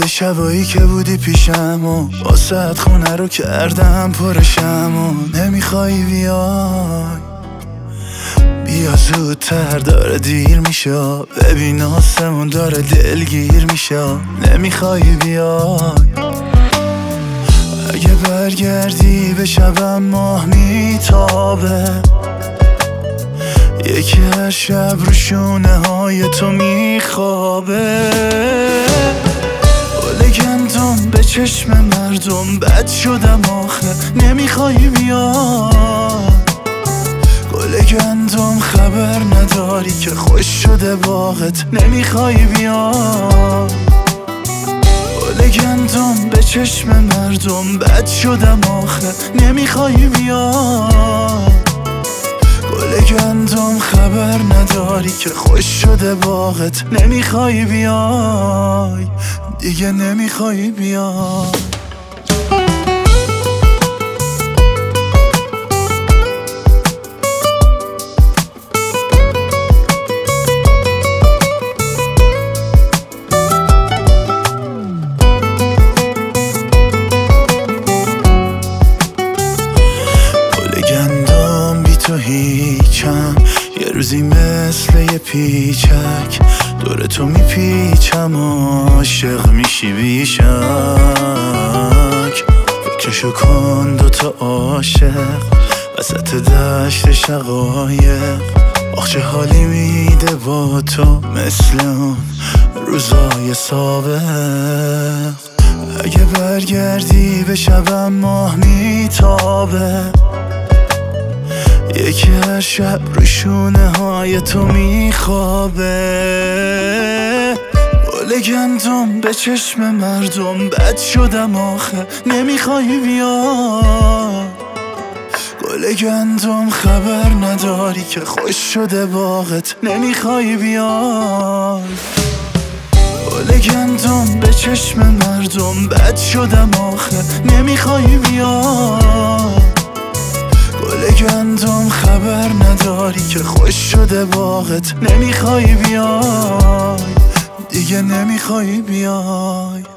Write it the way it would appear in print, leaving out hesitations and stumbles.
شبایی که بودی پیشم و واسه خونه رو کردم پرشم و نمیخوای بیای، بیا زودتر داره دیر میشه، ببین آسمون داره دلگیر میشه، نمیخوای بیای. اگه برگردی به شبم ماه میتابه، یکی هر شب رو شونه های تو میخوابه. گل گندم به چشم مردم بد شدم آخه نمیخوای بیای. گل گندم خبر نداری که خوش شده باغت نمیخوای بیای. گل گندم به چشم مردم بد شدم آخه نمیخوای بیای. گل گندم خبر نداری که خوش شده باغت نمیخوای بیای، دیگه نمیخوای بیای. تو هیچم، یه روزی مثل یه پیچک دور تو میپیچم و عاشق میشی بیشک. فکرشو کن دوتا عاشق وسط دشت شقایق، آخ چه حالی میده با تو مثل اون روزای سابق. اگه برگردی به شبم ماه میتابه، یکی هر شب رو شونه های تو میخوابه. گل گندم به چشم مردم بد شدم آخه نمیخوای بیای. گل گندم خبر نداری که خوش شده باغت نمیخوای بیای. گل گندم به چشم مردم بد شدم آخه نمیخوای بیای. گل گندم خبر نداری که خوش شده باغت نمیخوای بیای، دیگه نمیخوای بیای.